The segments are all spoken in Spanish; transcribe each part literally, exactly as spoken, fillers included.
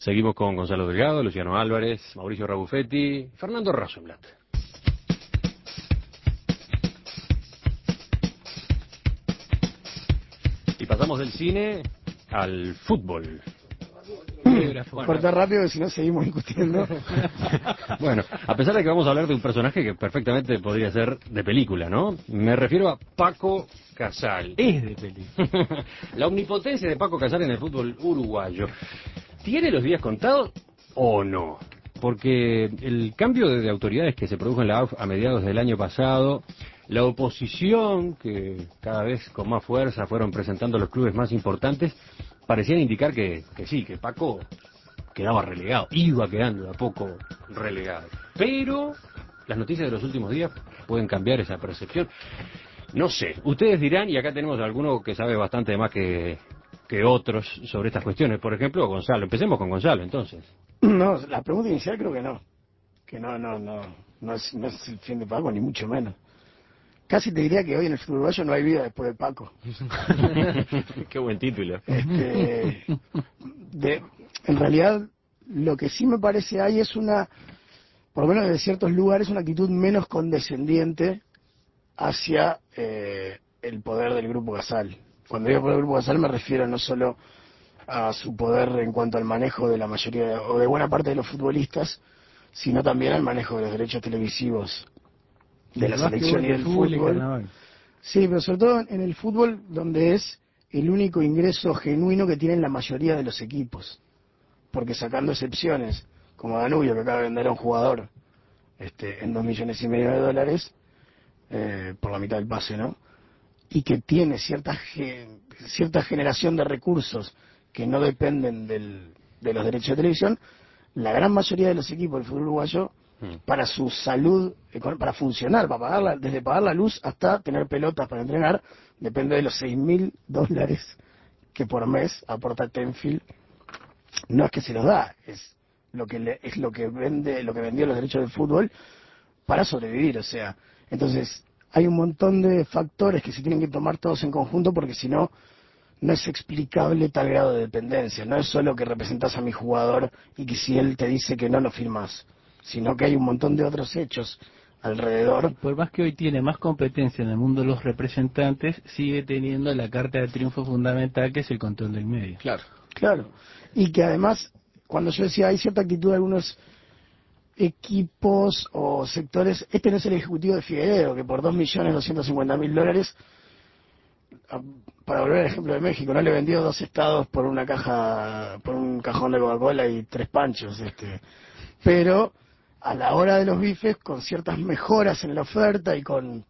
Seguimos con Gonzalo Delgado, Luciano Álvarez, Mauricio Rabuffetti, Fernando Rosenblatt. Y pasamos del cine al fútbol. Bueno, cortar rápido, que si no seguimos discutiendo. Bueno, a pesar de que vamos a hablar de un personaje que perfectamente podría ser de película, ¿no? Me refiero a Paco Casal. Es de película. La omnipotencia de Paco Casal en el fútbol uruguayo. ¿Tiene los días contados o no? Porque el cambio de, de autoridades que se produjo en la A U F a mediados del año pasado, la oposición que cada vez con más fuerza fueron presentando los clubes más importantes, parecían indicar que, que sí, que Paco quedaba relegado, iba quedando de a poco relegado. Pero las noticias de los últimos días pueden cambiar esa percepción. No sé, ustedes dirán, y acá tenemos a alguno que sabe bastante más que, que otros sobre estas cuestiones. Por ejemplo, Gonzalo. Empecemos con Gonzalo, entonces. No, la pregunta inicial creo que no. Que no, no, no, no es, no es el fin de Paco, ni mucho menos. Casi te diría que hoy en el fútbol uruguayo no hay vida después de Paco. Qué buen título. Este, de, en realidad, lo que sí me parece hay es una, por lo menos de ciertos lugares, una actitud menos condescendiente hacia eh, el poder del Grupo Casal. Cuando digo poder del Grupo Casal me refiero no solo a su poder en cuanto al manejo de la mayoría de, o de buena parte de los futbolistas, sino también al manejo de los derechos televisivos de la selección y del fútbol. Sí, pero sobre todo en el fútbol, donde es el único ingreso genuino que tienen la mayoría de los equipos. Porque sacando excepciones, como Danubio, que acaba de vender a un jugador este, en dos millones y medio de dólares, eh, por la mitad del pase, ¿no? Y que tiene cierta, ge cierta generación de recursos que no dependen del, de los derechos de televisión, la gran mayoría de los equipos del fútbol uruguayo, para su salud, para funcionar, para pagar desde pagar la luz hasta tener pelotas para entrenar, depende de los seis mil dólares que por mes aporta Tenfield. No es que se los da, es lo que le, es lo que vende, lo que vendió los derechos del fútbol para sobrevivir. O sea, entonces hay un montón de factores que se tienen que tomar todos en conjunto, porque si no, no es explicable tal grado de dependencia. No es solo que representas a mi jugador y que si él te dice que no lo firmas, sino que hay un montón de otros hechos alrededor. Y por más que hoy tiene más competencia en el mundo de los representantes, sigue teniendo la carta de triunfo fundamental, que es el control del medio. Claro, claro. Y que además, cuando yo decía hay cierta actitud de algunos equipos o sectores, este no es el ejecutivo de Figueiredo, que por dos millones doscientos cincuenta mil dólares, para volver al ejemplo de México, no le vendió dos estados por una caja, por un cajón de Coca-Cola y tres panchos, este, pero a la hora de los bifes, con ciertas mejoras en la oferta y con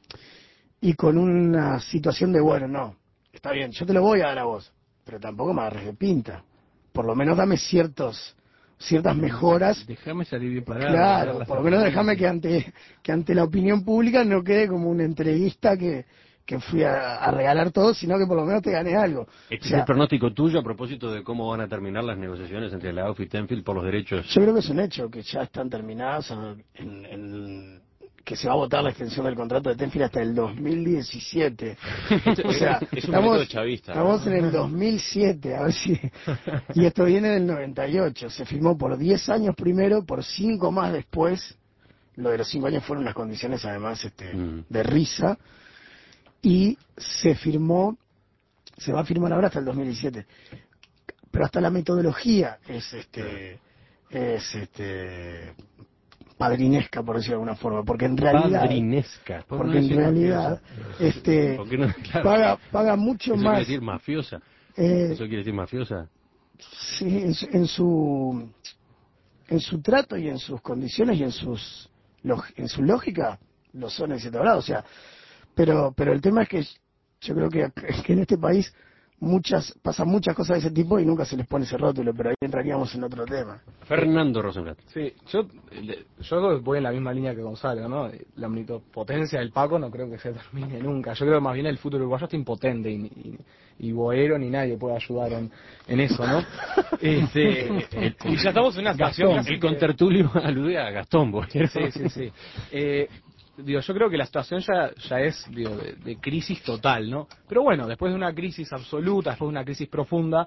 y con una situación de, bueno, no, está bien, yo te lo voy a dar a vos, pero tampoco me agarres de pinta, por lo menos dame ciertos ciertas mejoras. Déjame salir bien parado. Claro, por lo menos déjame que ante que ante la opinión pública no quede como un entreguista que que fui a, a regalar todo, sino que por lo menos te gané algo. Este o sea, es el pronóstico tuyo a propósito de cómo van a terminar las negociaciones entre la A U F y Tenfield por los derechos. Yo creo que es un hecho, que ya están terminadas, en, en, que se va a votar la extensión del contrato de Tenfield hasta el dos mil diecisiete. O sea, es un estamos, chavista, estamos ¿no? en el dos mil siete, a ver si... Y esto viene del noventa y ocho, se firmó por diez años primero, por cinco más después. Lo de los cinco años fueron unas condiciones además este, mm. de risa. Y se firmó, se va a firmar ahora hasta el dos mil diecisiete, pero hasta la metodología es este es este padrinesca, por decirlo de alguna forma, porque en realidad padrinesca ¿Por porque no en realidad mafiosa? este no? Claro. paga paga mucho eso más. Quiere decir mafiosa eh, eso quiere decir mafiosa sí, en su, en su en su trato y en sus condiciones y en sus en su lógica lo son en cierto grado, o sea. Pero pero el tema es que yo creo que, que en este país muchas pasan muchas cosas de ese tipo y nunca se les pone ese rótulo, pero ahí entraríamos en otro tema. Fernando Rosenblatt. Sí, yo, yo voy en la misma línea que Gonzalo, ¿no? La omnipotencia del Paco no creo que se termine nunca. Yo creo que más bien el fútbol uruguayo está impotente y, y, y Boero ni nadie puede ayudar en, en eso, ¿no? este, el, y ya estamos en una situación... Gastón, el contertulio alude a Gastón Boero. Sí, sí, sí. Eh, Digo, yo creo que la situación ya, ya es digo, de, de crisis total, ¿no? Pero bueno, después de una crisis absoluta, después de una crisis profunda,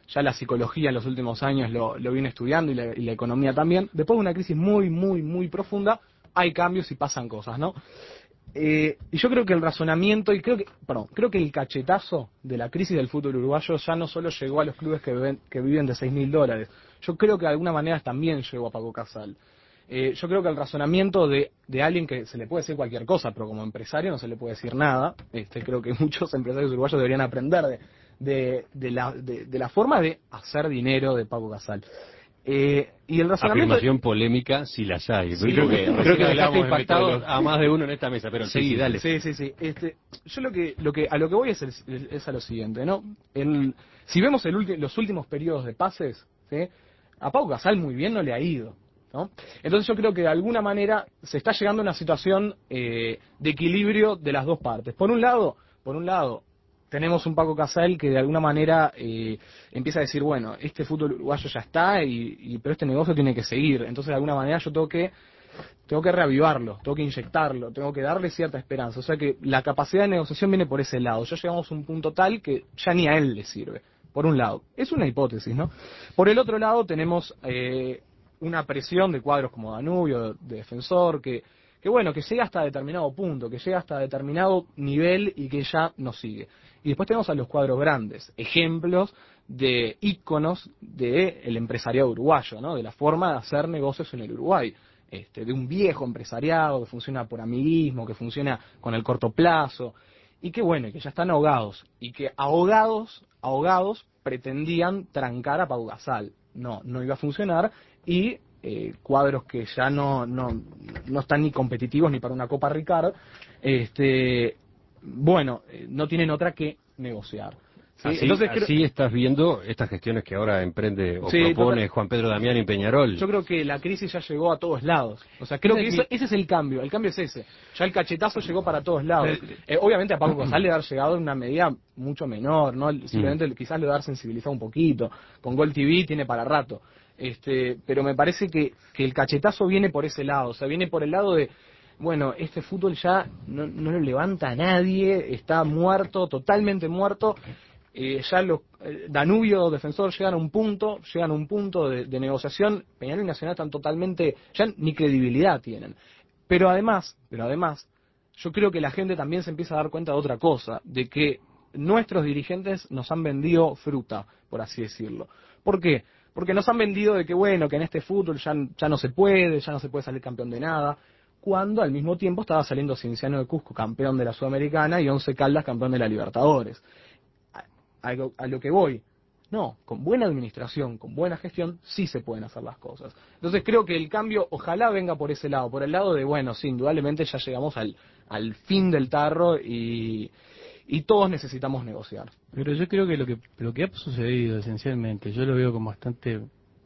ya la psicología en los últimos años lo, lo viene estudiando y la, y la economía también. Después de una crisis muy, muy, muy profunda, hay cambios y pasan cosas, ¿no? Eh, y yo creo que el razonamiento, y creo que, perdón, creo que el cachetazo de la crisis del fútbol uruguayo ya no solo llegó a los clubes que, ven, que viven de seis mil dólares, yo creo que de alguna manera también llegó a Paco Casal. Eh, yo creo que el razonamiento de, de alguien que se le puede decir cualquier cosa, pero como empresario no se le puede decir nada, este, creo que muchos empresarios uruguayos deberían aprender de, de, de, la, de, de la forma de hacer dinero de Paco Casal. Eh, y el razonamiento... Afirmación polémica, si las hay. Sí, creo que, creo que dejaste impactado a a más de uno en esta mesa, pero sí, sí, dale. Sí, sí, sí. Este, yo lo que, lo que, a lo que voy es, el, es a lo siguiente, ¿no? El, si vemos el ulti, los últimos periodos de pases, ¿sí? A Pau Casal muy bien no le ha ido, ¿no? Entonces yo creo que de alguna manera se está llegando a una situación eh, de equilibrio de las dos partes. Por un lado, por un lado, tenemos un Paco Casal que de alguna manera eh, empieza a decir, bueno, este fútbol uruguayo ya está, y, y pero este negocio tiene que seguir. Entonces de alguna manera yo tengo que tengo que reavivarlo, tengo que inyectarlo, tengo que darle cierta esperanza. O sea que la capacidad de negociación viene por ese lado. Ya llegamos a un punto tal que ya ni a él le sirve. Por un lado. Es una hipótesis, ¿no? Por el otro lado tenemos eh, una presión de cuadros como Danubio, de Defensor, que, que bueno, que llega hasta determinado punto, que llega hasta determinado nivel y que ya no sigue. Y después tenemos a los cuadros grandes, ejemplos de íconos del empresariado uruguayo, ¿no? De la forma de hacer negocios en el Uruguay. Este, de un viejo empresariado que funciona por amiguismo, que funciona con el corto plazo, y que bueno, que ya están ahogados, y que ahogados, ahogados pretendían trancar a Pau Gasal. No, no iba a funcionar, y eh, cuadros que ya no, no, no están ni competitivos ni para una Copa Ricard, este, bueno, eh, no tienen otra que negociar. ¿Sí? Así, Entonces, creo... así estás viendo estas gestiones que ahora emprende o sí, propone total... Juan Pedro Damián y Peñarol. Yo creo que la crisis ya llegó a todos lados. O sea, creo que eso, ese es el cambio. El cambio es ese. Ya el cachetazo llegó para todos lados. Eh, obviamente a Paco Casal le ha llegado en una medida mucho menor, ¿no? Simplemente mm. quizás le va a dar sensibilizado un poquito. Con Gol T V tiene para rato. Este, pero me parece que, que el cachetazo viene por ese lado. O sea, viene por el lado de, bueno, este fútbol ya no, no lo levanta a nadie, está muerto, totalmente muerto. Eh, ya los eh, Danubio, Defensor llegan a un punto, llegan a un punto de, de negociación. Peñarol y Nacional están totalmente, ya ni credibilidad tienen. Pero además, pero además, yo creo que la gente también se empieza a dar cuenta de otra cosa, de que nuestros dirigentes nos han vendido fruta, por así decirlo. ¿Por qué? Porque nos han vendido de que bueno, que en este fútbol ya, ya no se puede, ya no se puede salir campeón de nada, cuando al mismo tiempo estaba saliendo Cienciano de Cusco campeón de la Sudamericana y Once Caldas campeón de la Libertadores. A lo, a lo que voy, no, con buena administración, con buena gestión, sí se pueden hacer las cosas. Entonces creo que el cambio ojalá venga por ese lado, por el lado de, bueno, sí, indudablemente ya llegamos al, al fin del tarro y, y todos necesitamos negociar. Pero yo creo que lo que lo que ha sucedido esencialmente, yo lo veo con bastante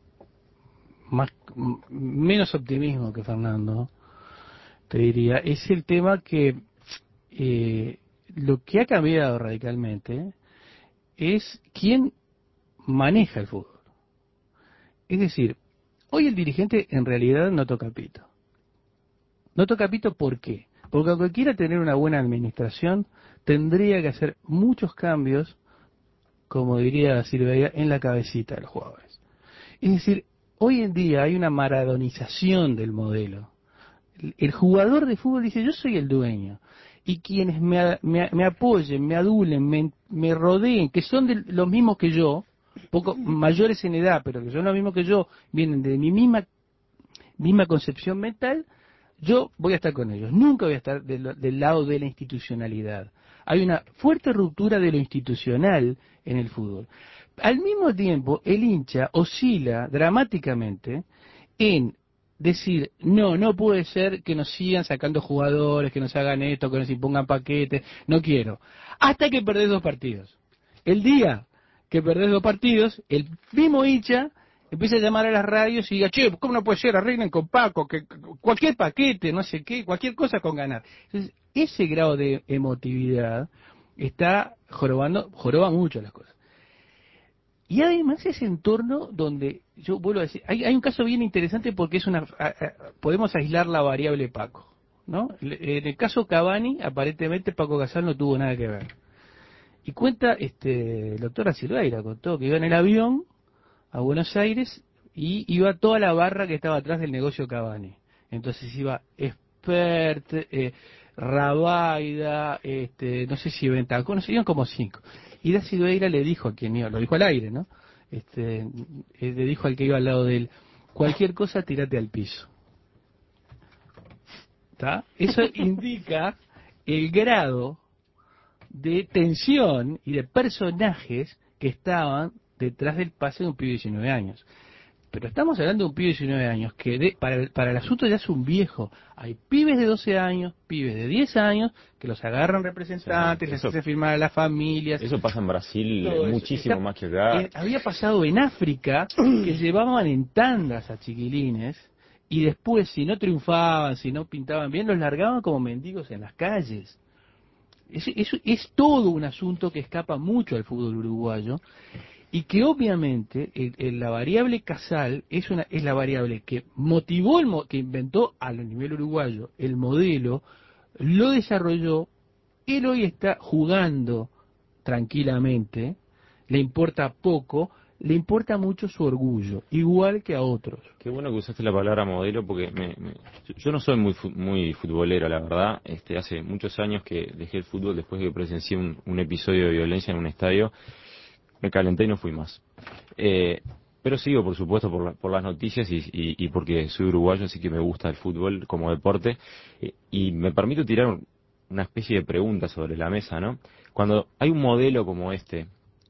más menos optimismo que Fernando, te diría, es el tema que eh, lo que ha cambiado radicalmente es quién maneja el fútbol. Es decir, hoy el dirigente en realidad no toca pito. No toca pito, ¿por qué? Porque aunque quiera tener una buena administración, tendría que hacer muchos cambios, como diría Silveira, en la cabecita de los jugadores. Es decir, hoy en día hay una maradonización del modelo. El jugador de fútbol dice, yo soy el dueño. Y quienes me, me, me apoyen, me adulen, me, me rodeen, que son de los mismos que yo, poco mayores en edad, pero que son los mismos que yo, vienen de mi misma, misma concepción mental, yo voy a estar con ellos. Nunca voy a estar del, del lado de la institucionalidad. Hay una fuerte ruptura de lo institucional en el fútbol. Al mismo tiempo, el hincha oscila dramáticamente en decir, no, no puede ser que nos sigan sacando jugadores, que nos hagan esto, que nos impongan paquetes, no quiero. Hasta que perdés dos partidos. El día que perdés dos partidos, el mismo hincha empieza a llamar a las radios y diga, che, ¿cómo no puede ser? Arreglen con Paco, que cualquier paquete, no sé qué, cualquier cosa con ganar. Entonces, ese grado de emotividad está jorobando, joroba mucho las cosas. Y además ese entorno donde, yo vuelvo a decir, hay, hay un caso bien interesante porque es una, a, a, podemos aislar la variable Paco, ¿no? En el caso Cavani, aparentemente Paco Casal no tuvo nada que ver. Y cuenta este el doctor Silveira, contó que iba en el avión a Buenos Aires y iba toda la barra que estaba atrás del negocio Cavani. Entonces iba Expert, eh, Rabaida, este, no sé si Ventacón, no sé, iban como cinco. Y Da Silveira le dijo a quien iba, lo dijo al aire, ¿no? Este, eh, le dijo al que iba al lado de él, cualquier cosa tirate al piso. ¿Está? Eso indica el grado de tensión y de personajes que estaban detrás del pase de un pibe de diecinueve años. Pero estamos hablando de un pibe de diecinueve años que de, para, el, para el asunto ya es un viejo. Hay pibes de doce años, pibes de diez años, que los agarran representantes, sí, les hacen firmar a las familias. Eso pasa en Brasil muchísimo Está, más que acá. Eh, había pasado en África, que llevaban en tandas a chiquilines, y después, si no triunfaban, si no pintaban bien, los largaban como mendigos en las calles. Eso, eso es todo un asunto que escapa mucho al fútbol uruguayo y que obviamente el, el, la variable Casal es una es la variable que motivó, el, que inventó a nivel uruguayo el modelo, lo desarrolló, él hoy está jugando tranquilamente, le importa poco, le importa mucho su orgullo, igual que a otros. Qué bueno que usaste la palabra modelo porque me, me, yo no soy muy muy futbolero, la verdad. Este, hace muchos años que dejé el fútbol después de que presencié un, un episodio de violencia en un estadio. Me calenté y no fui más. Eh, pero sigo, por supuesto, por, por las noticias y, y, y porque soy uruguayo, así que me gusta el fútbol como deporte. Eh, y me permito tirar una especie de pregunta sobre la mesa, ¿no? Cuando hay un modelo como este,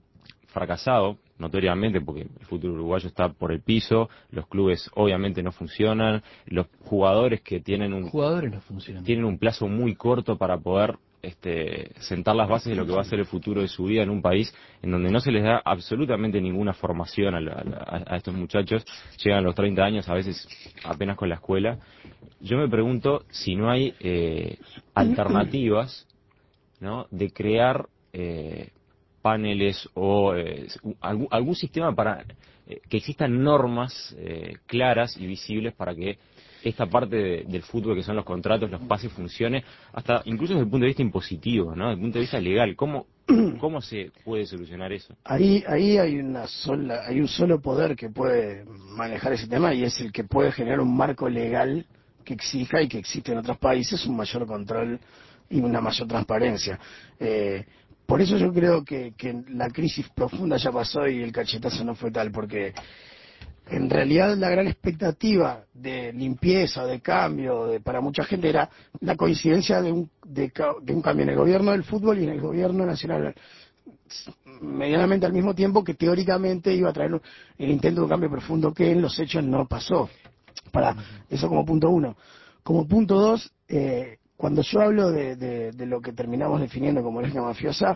fracasado, notoriamente, porque el fútbol uruguayo está por el piso, los clubes obviamente no funcionan, los jugadores que tienen un, jugadores no funcionan. tienen un plazo muy corto para poder este, sentar las bases de lo que va a ser el futuro de su vida en un país en donde no se les da absolutamente ninguna formación a, la, a, a estos muchachos, llegan a los treinta años a veces apenas con la escuela. Yo me pregunto si no hay eh, alternativas, ¿no?, de crear eh, paneles o eh, algún, algún sistema para eh, que existan normas eh, claras y visibles para que esta parte de, del fútbol, que son los contratos, los pases, funcione, hasta incluso desde el punto de vista impositivo, ¿no? Desde el punto de vista legal. ¿Cómo, cómo se puede solucionar eso? Ahí, ahí hay una sola, hay un solo poder que puede manejar ese tema y es el que puede generar un marco legal que exija y que existe en otros países un mayor control y una mayor transparencia. Eh, por eso yo creo que, que la crisis profunda ya pasó y el cachetazo no fue tal, porque en realidad la gran expectativa de limpieza, de cambio, de, para mucha gente era la coincidencia de un, de, de un cambio en el gobierno del fútbol y en el gobierno nacional, medianamente al mismo tiempo, que teóricamente iba a traer un, el intento de un cambio profundo que en los hechos no pasó. Para eso como punto uno. Como punto dos, eh, cuando yo hablo de, de, de lo que terminamos definiendo como lógica mafiosa,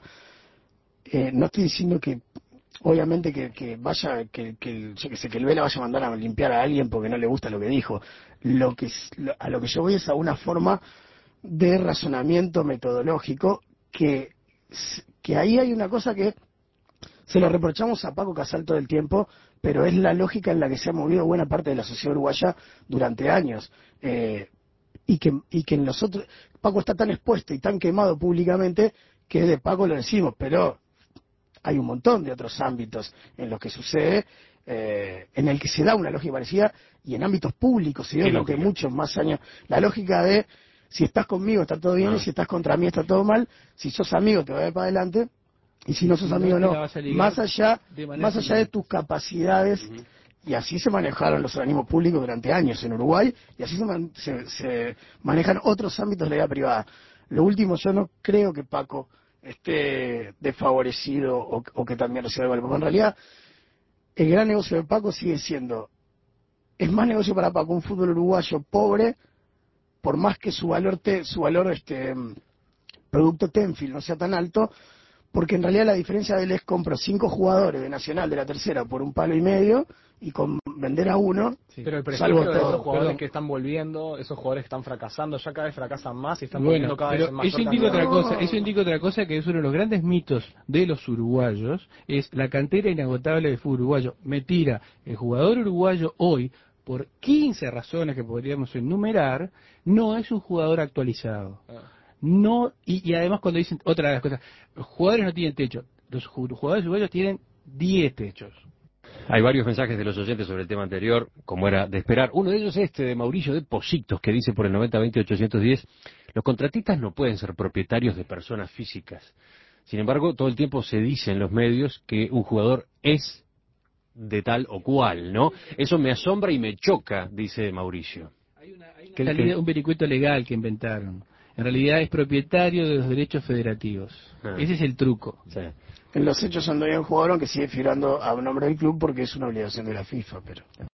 eh, no estoy diciendo que obviamente que, que vaya, que, que, yo que sé, que el Vela vaya a mandar a limpiar a alguien porque no le gusta lo que dijo. Lo que a lo que yo voy es a una forma de razonamiento metodológico que, que ahí hay una cosa que se lo reprochamos a Paco Casal todo el tiempo, pero es la lógica en la que se ha movido buena parte de la sociedad uruguaya durante años. Eh, y que y que nosotros, Paco está tan expuesto y tan quemado públicamente que de Paco lo decimos, pero hay un montón de otros ámbitos en los que sucede, eh, en el que se da una lógica parecida, y en ámbitos públicos se dio lo que muchos más años, la lógica de si estás conmigo está todo bien, ah. y si estás contra mí está todo mal, si sos amigo te va a ir para adelante, y si no sos amigo no, más allá, más allá de tus capacidades. Uh-huh. Y así se manejaron los organismos públicos durante años en Uruguay, y así se, man, se, se manejan otros ámbitos de la vida privada. Lo último, yo no creo que Paco esté desfavorecido o, o que también reciba igual, porque en realidad el gran negocio de Paco sigue siendo, es más negocio para Paco un fútbol uruguayo pobre, por más que su valor te, su valor este producto Tenfield no sea tan alto, porque en realidad la diferencia de él es compro cinco jugadores de Nacional de la tercera por un palo y medio y con vender a uno. Sí. Pero el prestigio de esos jugadores Perdón. que están volviendo, esos jugadores que están fracasando, ya cada vez fracasan más y están bueno, volviendo cada pero vez en mayor eso indica cantidad. otra cosa, eso indica otra cosa, que es uno de los grandes mitos de los uruguayos, es la cantera inagotable del fútbol uruguayo. Mentira, el jugador uruguayo hoy, por quince razones que podríamos enumerar, no es un jugador actualizado. Ah. no, y, y además cuando dicen otra de las cosas, los jugadores no tienen techo, los jugadores uruguayos tienen diez techos. Hay varios mensajes de los oyentes sobre el tema anterior, como era de esperar. Uno de ellos es este de Mauricio de Positos, que dice por el noventa veinte ochocientos diez, los contratistas no pueden ser propietarios de personas físicas. Sin embargo, todo el tiempo se dice en los medios que un jugador es de tal o cual, ¿no? Eso me asombra y me choca, dice Mauricio. Hay una, hay una ¿Qué- salida, qué? un vericueto legal que inventaron. En realidad es propietario de los derechos federativos. Ah. Ese es el truco. Sí. En los hechos donde hay un jugador que sigue figurando a nombre del club porque es una obligación de la FIFA, pero